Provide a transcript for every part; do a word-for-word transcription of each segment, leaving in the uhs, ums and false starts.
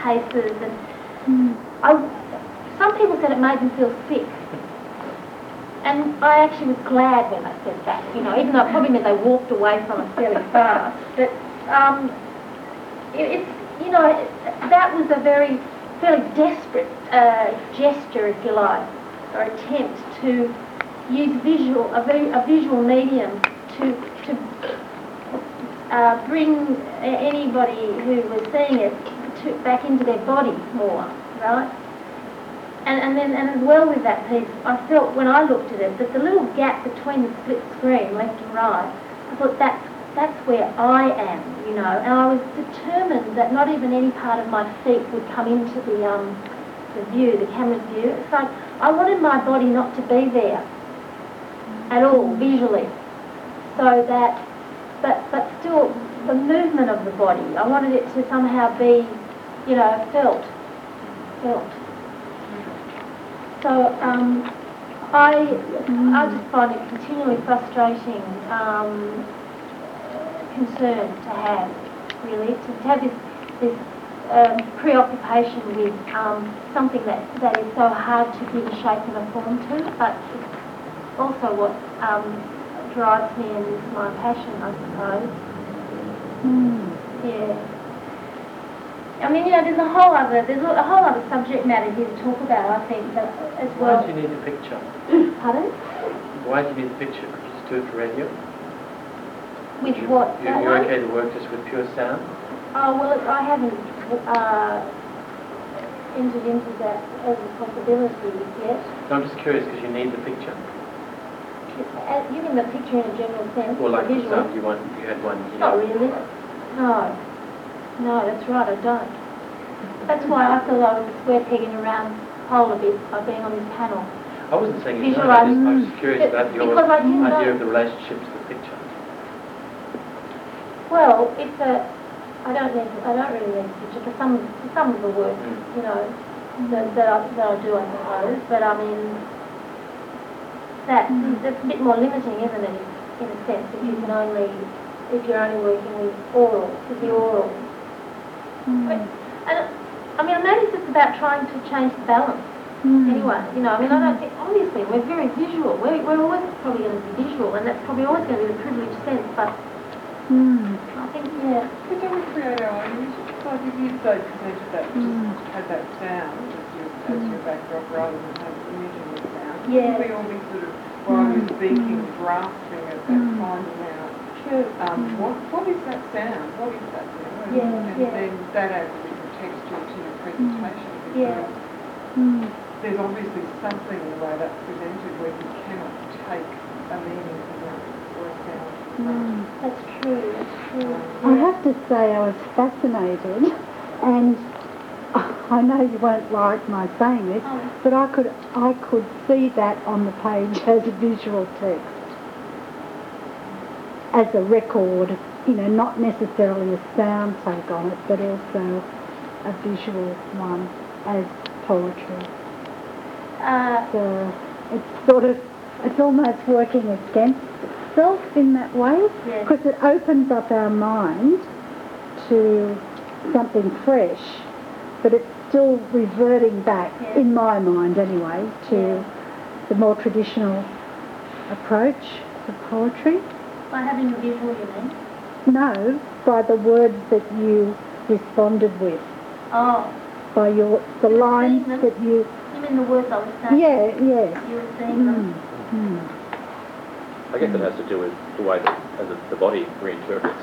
paces, and mm. I, some people said it made them feel sick. And I actually was glad when I said that, you know, even though it probably meant they walked away from it fairly fast. But um, it, it's, you know, it, that was a very, fairly desperate uh, gesture, if you like, or attempt to use visual, a, very, a visual medium to to uh, bring anybody who was seeing it to, back into their body more, right? And, and then, and as well with that piece, I felt when I looked at it that the little gap between the split screen, left and right, I thought that's, that's where I am, you know, and I was determined that not even any part of my feet would come into the, um, the view, the camera's view. It's like I wanted my body not to be there at all, visually, so that, but, but still the movement of the body, I wanted it to somehow be, you know, felt, felt. So um, I, I just find it continually frustrating um, concern to have, really, to, to have this, this um, preoccupation with um, something that, that is so hard to give a shape and a form to, but it's also what um, drives me and is my passion, I suppose. Mm. Yeah. I mean, you know, there's a whole other, there's a whole other subject matter here to talk about, I think, but as well. Why do you need a picture? Pardon? Why do you need a picture? Could you just do it for radio? With you, what? You, you're okay to work just with pure sound? Oh, well, I haven't uh, entered into that as a possibility yet. No, I'm just curious because you need the picture. Uh, you mean the picture in a general sense? Well, like, for visual? example, you, want, you had one here. Not really. No. No, that's right, I don't. That's why I feel I was square pegging around hole a bit by being on this panel. I wasn't saying you don't, I, just, I was just curious but about your idea know. of the relationship to the picture. Well, it's a, I don't need, I don't really need a picture for some, for some of the work, mm. you know, that, that, I, that I do, I suppose. But I mean, that, mm. that's a bit more limiting, isn't it, in a sense, if you can only, if you're only working with oral, with the oral. Mm. And, I mean, maybe it's just about trying to change the balance. Mm. Anyway, you know, I mean, I don't think, obviously, we're very visual. We're, we're always probably going to be visual, and that's probably always going to be the privileged sense, but mm. I think, yeah. But don't we create our own music? Like if you say presented that, mm. just had that sound as your, as mm. your backdrop rather than have imaging the sound. Yeah. We all be sort of, while mm. you're speaking, mm. grasping at that, mm. finding out. True. Um, mm. what, what is that sound? What is that? You know? And, yeah, and yeah. then that adds a different texture to your presentation. Mm. Yeah. Mm. There's obviously something in the way that's presented where you cannot take a meaning from that or a sound. Mm. That's true, that's true. I Yeah. have to say I was fascinated, and I know you won't like my saying this, oh. but I could I could see that on the page as a visual text, as a record, you know, not necessarily a sound take on it, but also a visual one as poetry. Uh, so it's sort of, it's almost working against itself in that way, because yes. it opens up our mind to something fresh, but it's still reverting back, yes. in my mind anyway, to yes. the more traditional approach to poetry. By having a visual, you mean? No, by the words that you responded with. Oh. By your the you lines that you... You mean the words I was saying? Yeah, yes. You were seeing mm. them? Mm. I guess it has to do with the way that as the, the body reinterprets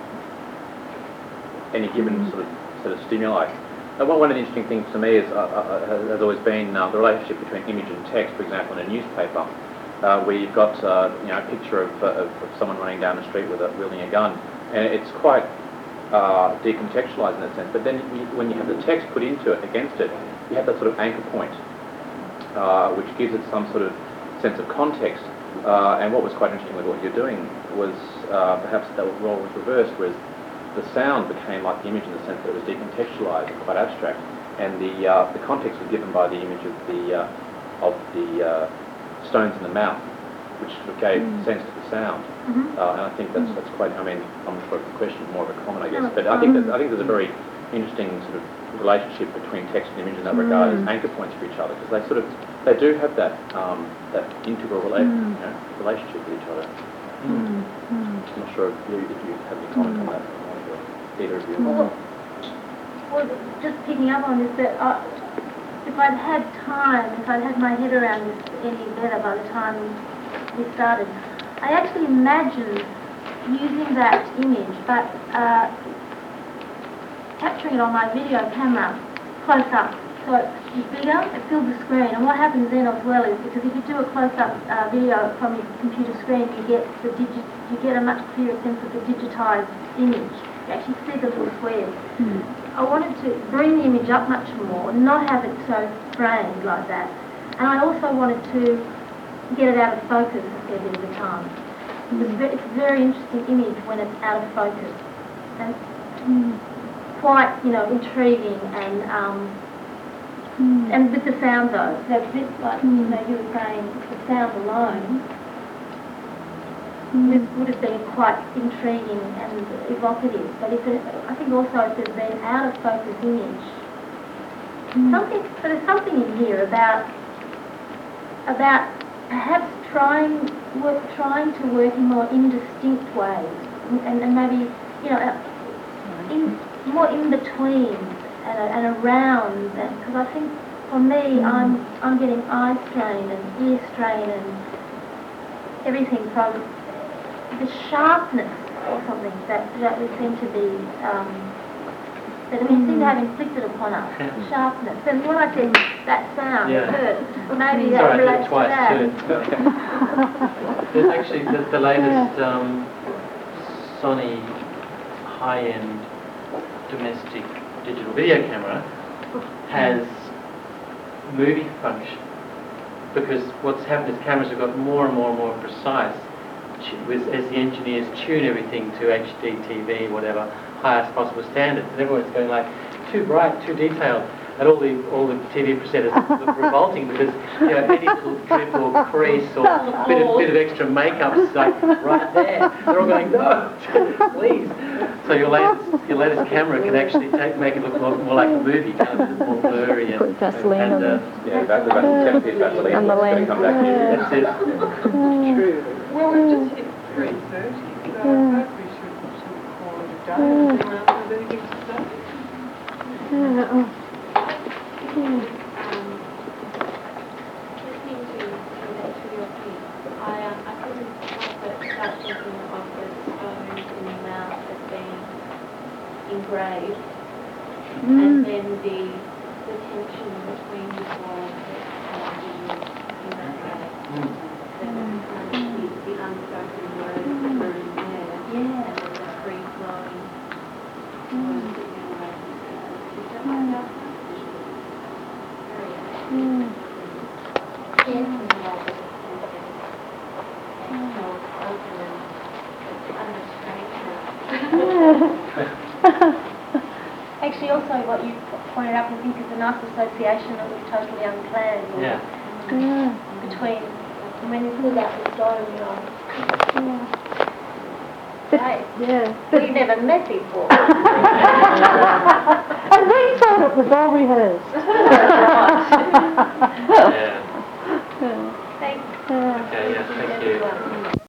any given mm. sort of set of stimuli. And one, one of the interesting things to me is, uh, uh, has always been uh, the relationship between image and text, for example, in a newspaper, uh, where you've got uh, you know, a picture of, uh, of, of someone running down the street with a, wielding a gun, and it's quite uh, decontextualised in that sense. But then you, when you have the text put into it, against it, you have that sort of anchor point, uh, which gives it some sort of sense of context. Uh, and what was quite interesting with what you're doing was uh, perhaps that role was reversed, whereas the sound became like the image in the sense that it was decontextualised and quite abstract, and the uh, the context was given by the image of the uh, of the uh, stones in the mouth, which sort of gave mm. sense to the sound. Mm-hmm. Uh, and I think that's that's quite. I mean, I'm not sure if the question is more of a comment, I guess, Oh, but I think that I think there's a very interesting sort of relationship between text and image in that regard as anchor points for each other, because they sort of they do have that um, that integral rela- you know, relationship with each other. Mm. Mm. I'm not sure if you, if you have any comment on that, either of you. Well, well, just picking up on this, that uh, if I'd had time, if I'd had my head around this any better by the time we started, I actually imagined using that image, but uh, capturing it on my video camera close up. So it's bigger, it fills the screen. And what happens then as well is, because if you do a close-up uh, video from your computer screen, you get the digi- you get a much clearer sense of the digitized image. You actually see the little squares. Mm. I wanted to bring the image up much more, not have it so framed like that. And I also wanted to get it out of focus a fair bit of the time. It's, ve- it's a very interesting image when it's out of focus. And Mm. quite, you know, intriguing and um, Mm. and with the sound though. So this, like, you know, you were saying, the sound alone Mm. would, would have been quite intriguing and evocative. But if it, I think also if there's been out of focus image, Mm. something, so there's something in here about about perhaps trying work, trying to work in more indistinct ways, and, and maybe, you know, uh, in more in between and, and around. Because I think for me, Mm. I'm I'm getting eye strain and ear strain and everything from the sharpness or something that that we seem to be. Um, that we seem to have inflicted upon us, sharpness. And when I said that sound, Yeah. it hurt. Maybe that Sorry, I did relates it to twice that. too. There's actually the, the latest um, Sony high-end domestic digital video camera has movie function, because what's happened is cameras have got more and more and more precise tu- with, as the engineers tune everything to H D T V, whatever, highest possible standards, and everyone's going like, too bright, too detailed, and all the all the T V presenters look revolting because, you know, any little drip or crease or bit of bit of extra makeup's like right there. They're all going, no, please. So your latest your latest camera can actually take make it look more, more like a movie, kind of more blurry and Put Vaseline and, on uh, it. Yeah, about the about the Vaseline. And the It's lens. going to come back to you. that's it. True. Well, we've just hit three thirty, so I hope we should, should call it a day. Does anyone else have anything to say? Yeah, oh. Um, listening to to your piece, I um, I couldn't help but start thinking of the stones in the mouth as being engraved, Mm. and then the the tension between the world and visual in that way. Mm. The, um, the, the unspoken words that are in there, Yeah. and then the free flowing words that you're writing. Is that like that? Very Mm. Yes, and the way that it's and so open and under straightness. Actually, also what you pointed out, I think, is a nice association that was totally unplanned. Yeah. Yeah. Between when you pulled out the stone, you know, Yeah. hey, Yeah. we've never met before. And we thought it was all rehearsed. Yeah.